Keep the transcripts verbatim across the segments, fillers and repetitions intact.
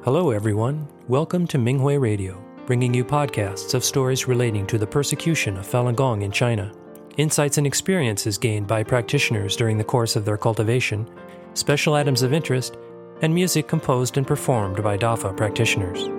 Hello everyone, welcome to Minghui Radio, bringing you podcasts of stories relating to the persecution of Falun Gong in China, insights and experiences gained by practitioners during the course of their cultivation, special items of interest, and music composed and performed by Dafa practitioners.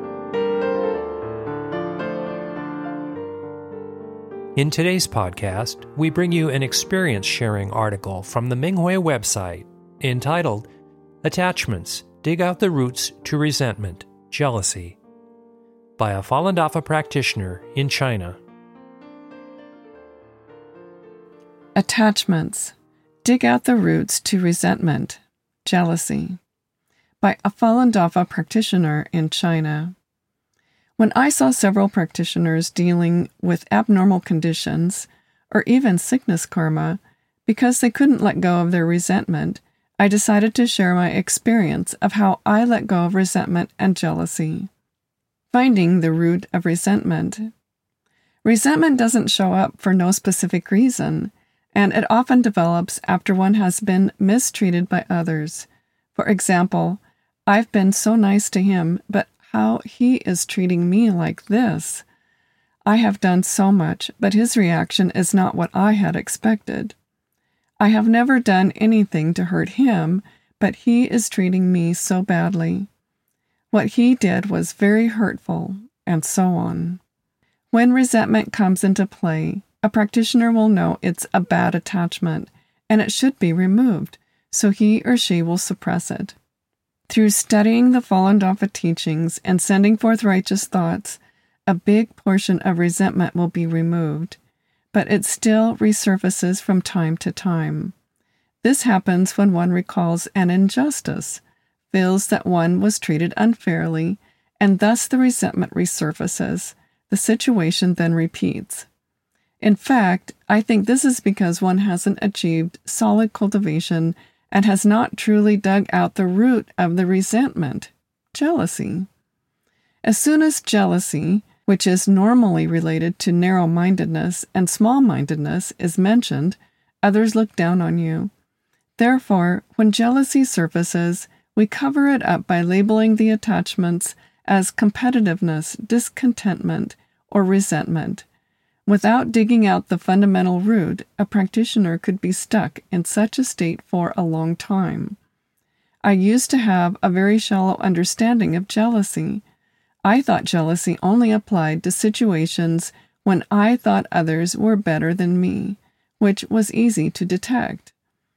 In today's podcast, we bring you an experience-sharing article from the Minghui website entitled Attachments Dig Out the Roots to Resentment, Jealousy, by a Falun Dafa practitioner in China. Attachments Dig Out the Roots to Resentment, Jealousy, by a Falun Dafa practitioner in China. When I saw several practitioners dealing with abnormal conditions, or even sickness karma, because they couldn't let go of their resentment, I decided to share my experience of how I let go of resentment and jealousy. Finding the root of resentment. Resentment doesn't show up for no specific reason, and it often develops after one has been mistreated by others. For example, I've been so nice to him, but how he is treating me like this. I have done so much, but his reaction is not what I had expected. I have never done anything to hurt him, but he is treating me so badly. What he did was very hurtful, and so on. When resentment comes into play, a practitioner will know it's a bad attachment, and it should be removed, so he or she will suppress it. Through studying the Falun Dafa teachings and sending forth righteous thoughts, a big portion of resentment will be removed, but it still resurfaces from time to time. This happens when one recalls an injustice, feels that one was treated unfairly, and thus the resentment resurfaces. The situation then repeats. In fact, I think this is because one hasn't achieved solid cultivation and has not truly dug out the root of the resentment, jealousy. As soon as jealousy, which is normally related to narrow-mindedness and small-mindedness, is mentioned, others look down on you. Therefore, when jealousy surfaces, we cover it up by labeling the attachments as competitiveness, discontentment, or resentment. Without digging out the fundamental root, a practitioner could be stuck in such a state for a long time. I used to have a very shallow understanding of jealousy. I thought jealousy only applied to situations when I thought others were better than me, which was easy to detect.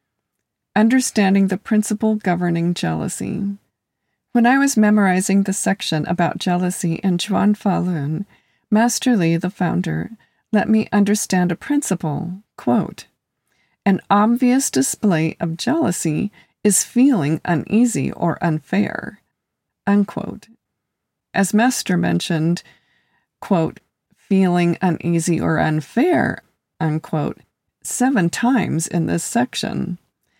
Understanding the principle governing jealousy. When I was memorizing the section about jealousy in Zhuan Falun, Master Li, the founder, let me understand a principle, quote, an obvious display of jealousy is feeling uneasy or unfair, unquote. As Master mentioned, quote, feeling uneasy or unfair, unquote, seven times in this section.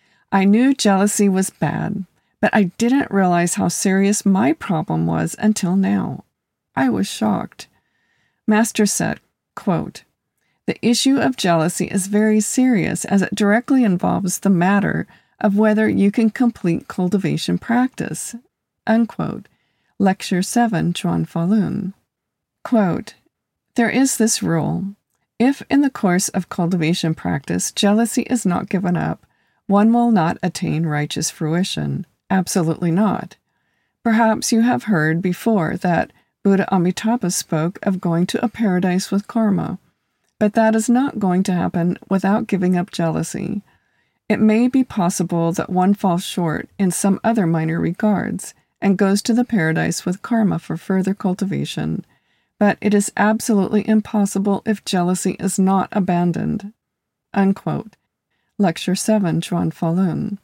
I knew jealousy was bad, but I didn't realize how serious my problem was until now. I was shocked. Master said, quote, the issue of jealousy is very serious as it directly involves the matter of whether you can complete cultivation practice, unquote. Lecture seven, Zhuan Falun. Quote, there is this rule. If in the course of cultivation practice jealousy is not given up, one will not attain righteous fruition. Absolutely not. Perhaps you have heard before that Buddha Amitabha spoke of going to a paradise with karma, but that is not going to happen without giving up jealousy. It may be possible that one falls short in some other minor regards and goes to the paradise with karma for further cultivation, but it is absolutely impossible if jealousy is not abandoned. Unquote. Lecture seven, Zhuan Falun.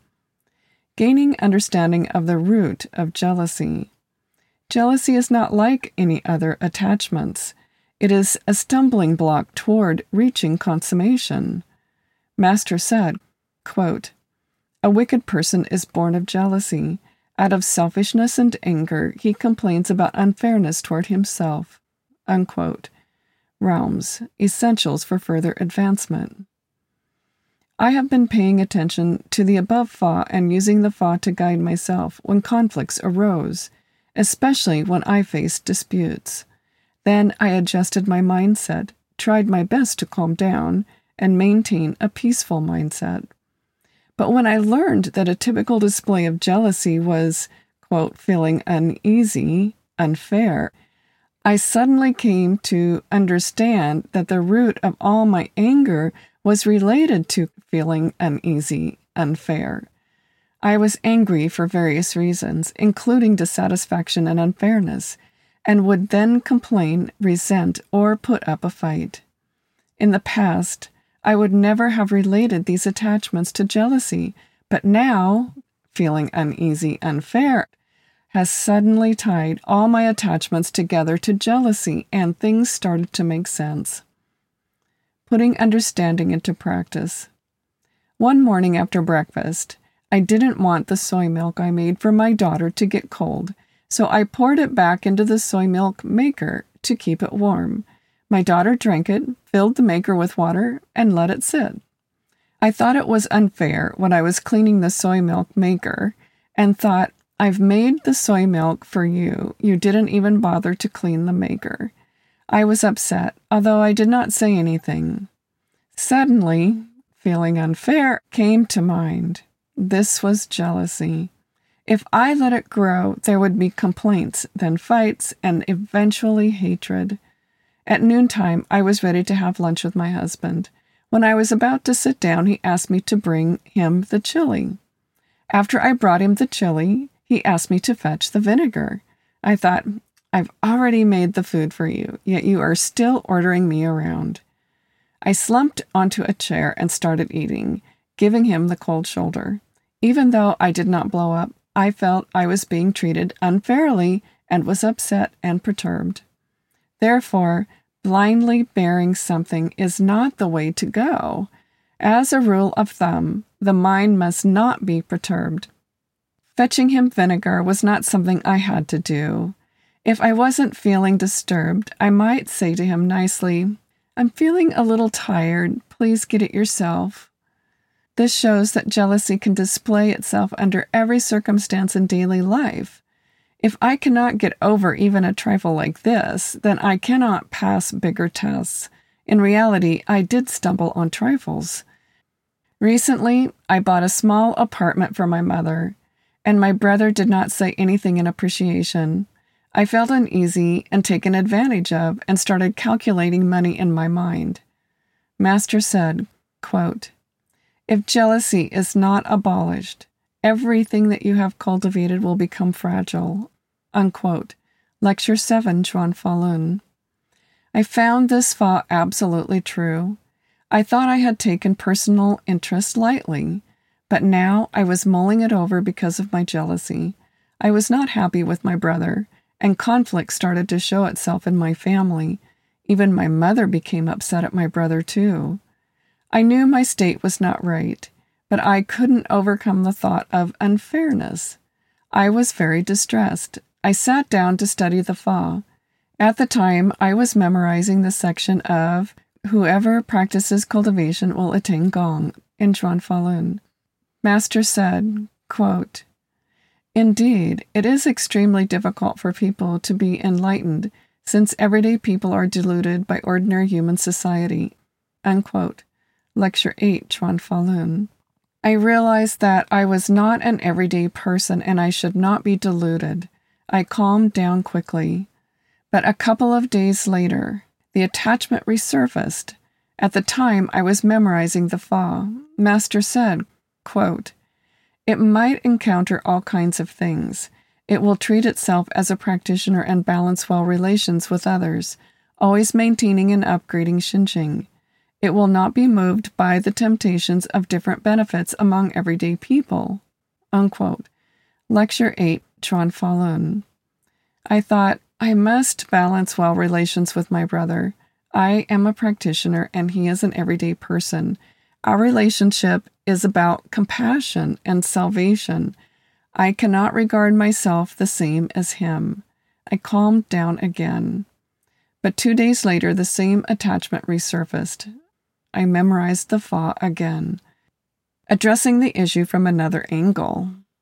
Gaining understanding of the root of jealousy. Jealousy is not like any other attachments. It is a stumbling block toward reaching consummation. Master said, quote, a wicked person is born of jealousy. Out of selfishness and anger, he complains about unfairness toward himself. Unquote. Realms, Essentials for Further Advancement. I have been paying attention to the above Fa and using the Fa to guide myself when conflicts arose, especially when I faced disputes. Then I adjusted my mindset, tried my best to calm down, and maintain a peaceful mindset. But when I learned that a typical display of jealousy was, quote, feeling uneasy, unfair, I suddenly came to understand that the root of all my anger was related to feeling uneasy, unfair. I was angry for various reasons, including dissatisfaction and unfairness, and would then complain, resent, or put up a fight. In the past, I would never have related these attachments to jealousy, but now, feeling uneasy, unfair, has suddenly tied all my attachments together to jealousy, and things started to make sense. Putting understanding into practice. One morning after breakfast, I didn't want the soy milk I made for my daughter to get cold, so I poured it back into the soy milk maker to keep it warm. My daughter drank it, filled the maker with water, and let it sit. I thought it was unfair when I was cleaning the soy milk maker, and thought, I've made the soy milk for you. You didn't even bother to clean the maker. I was upset, although I did not say anything. Suddenly, feeling unfair came to mind. This was jealousy. If I let it grow, there would be complaints, then fights, and eventually hatred. At noontime, I was ready to have lunch with my husband. When I was about to sit down, he asked me to bring him the chili. After I brought him the chili, he asked me to fetch the vinegar. I thought, I've already made the food for you, yet you are still ordering me around. I slumped onto a chair and started eating, giving him the cold shoulder. Even though I did not blow up, I felt I was being treated unfairly and was upset and perturbed. Therefore, blindly bearing something is not the way to go. As a rule of thumb, the mind must not be perturbed. Fetching him vinegar was not something I had to do. If I wasn't feeling disturbed, I might say to him nicely, I'm feeling a little tired. Please get it yourself. This shows that jealousy can display itself under every circumstance in daily life. If I cannot get over even a trifle like this, then I cannot pass bigger tests. In reality, I did stumble on trifles. Recently, I bought a small apartment for my mother, and my brother did not say anything in appreciation. I felt uneasy and taken advantage of and started calculating money in my mind. Master said, quote, if jealousy is not abolished, everything that you have cultivated will become fragile. Unquote. Lecture seven, Chuan Falun. I found this Fa absolutely true. I thought I had taken personal interest lightly, but now I was mulling it over because of my jealousy. I was not happy with my brother, and conflict started to show itself in my family. Even my mother became upset at my brother, too. I knew my state was not right, but I couldn't overcome the thought of unfairness. I was very distressed. I sat down to study the Fa. At the time, I was memorizing the section of Whoever practices cultivation will attain Gong in Chuan Falun. Master said, quote, indeed, it is extremely difficult for people to be enlightened, since everyday people are deluded by ordinary human society. Unquote. Lecture eight, Chuan Falun. I realized that I was not an everyday person and I should not be deluded. I calmed down quickly. But a couple of days later, the attachment resurfaced. At the time, I was memorizing the Fa. Master said, quote, it might encounter all kinds of things. It will treat itself as a practitioner and balance well relations with others, always maintaining and upgrading Xinjing. It will not be moved by the temptations of different benefits among everyday people. Unquote. Lecture eight, Chuan Falun. I thought, I must balance well relations with my brother. I am a practitioner and he is an everyday person. Our relationship is about compassion and salvation. I cannot regard myself the same as him. I calmed down again. But two days later, the same attachment resurfaced. I memorized the Fa again, addressing the issue from another angle.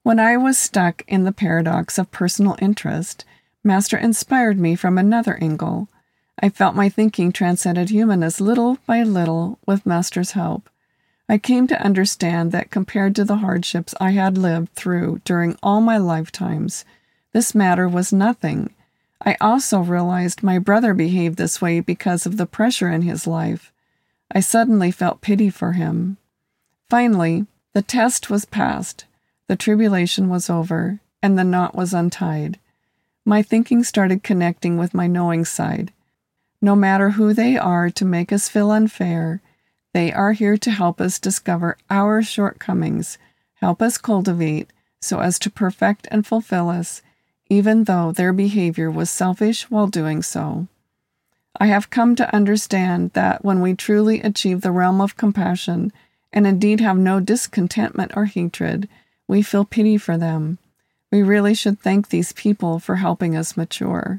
When I was stuck in the paradox of personal interest, Master inspired me from another angle. I felt my thinking transcended humanness little by little with Master's help. I came to understand that compared to the hardships I had lived through during all my lifetimes, this matter was nothing. I also realized my brother behaved this way because of the pressure in his life. I suddenly felt pity for him. Finally, the test was passed, the tribulation was over, and the knot was untied. My thinking started connecting with my knowing side. No matter who they are to make us feel unfair, they are here to help us discover our shortcomings, help us cultivate so as to perfect and fulfill us, even though their behavior was selfish while doing so. I have come to understand that when we truly achieve the realm of compassion, and indeed have no discontentment or hatred, we feel pity for them. We really should thank these people for helping us mature.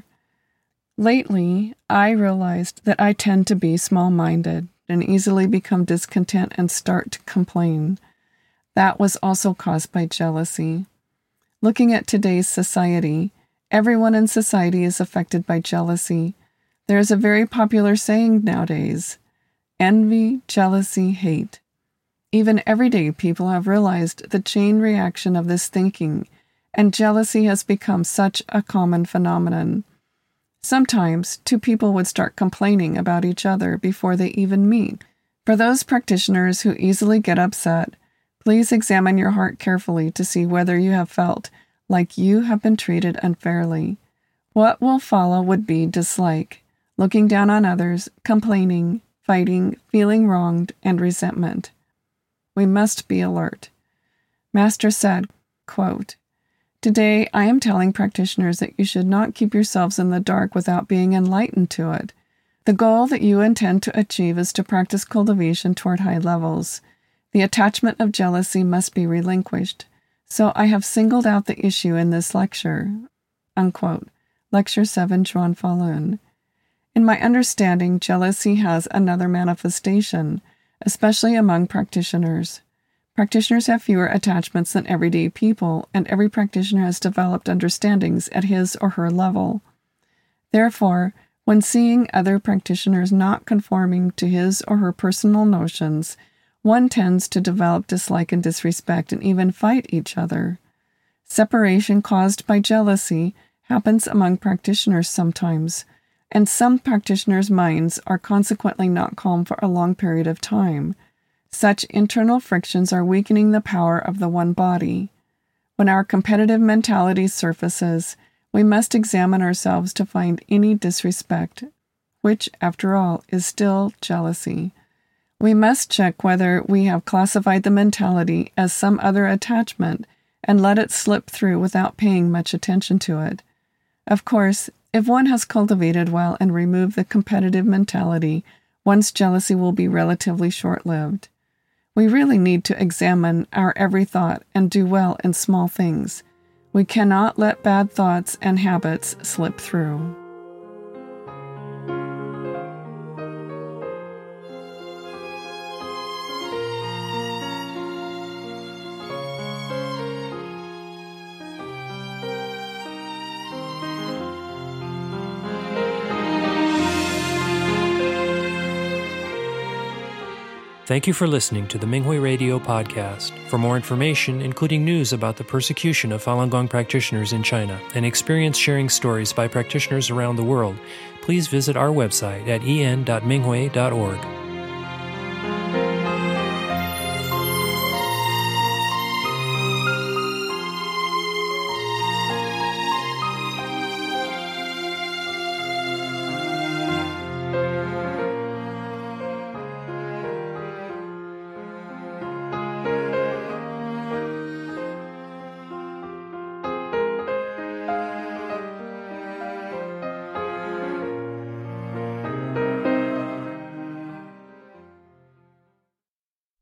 Lately, I realized that I tend to be small-minded and easily become discontent and start to complain. That was also caused by jealousy. Looking at today's society, everyone in society is affected by jealousy. There is a very popular saying nowadays, envy, jealousy, hate. Even everyday people have realized the chain reaction of this thinking, and jealousy has become such a common phenomenon. Sometimes, two people would start complaining about each other before they even meet. For those practitioners who easily get upset, please examine your heart carefully to see whether you have felt like you have been treated unfairly. What will follow would be dislike, looking down on others, complaining, fighting, feeling wronged, and resentment. We must be alert. Master said, quote, "Today I am telling practitioners that you should not keep yourselves in the dark without being enlightened to it. The goal that you intend to achieve is to practice cultivation toward high levels. The attachment of jealousy must be relinquished. So I have singled out the issue in this lecture." Unquote. Lecture seven, Zhuan Falun. In my understanding, jealousy has another manifestation, especially among practitioners. Practitioners have fewer attachments than everyday people, and every practitioner has developed understandings at his or her level. Therefore, when seeing other practitioners not conforming to his or her personal notions, one tends to develop dislike and disrespect and even fight each other. Separation caused by jealousy happens among practitioners sometimes, and some practitioners' minds are consequently not calm for a long period of time. Such internal frictions are weakening the power of the one body. When our competitive mentality surfaces, we must examine ourselves to find any disrespect, which, after all, is still jealousy. We must check whether we have classified the mentality as some other attachment and let it slip through without paying much attention to it. Of course, if one has cultivated well and removed the competitive mentality, one's jealousy will be relatively short-lived. We really need to examine our every thought and do well in small things. We cannot let bad thoughts and habits slip through. Thank you for listening to the Minghui Radio podcast. For more information, including news about the persecution of Falun Gong practitioners in China and experience-sharing stories by practitioners around the world, please visit our website at en dot minghui dot org.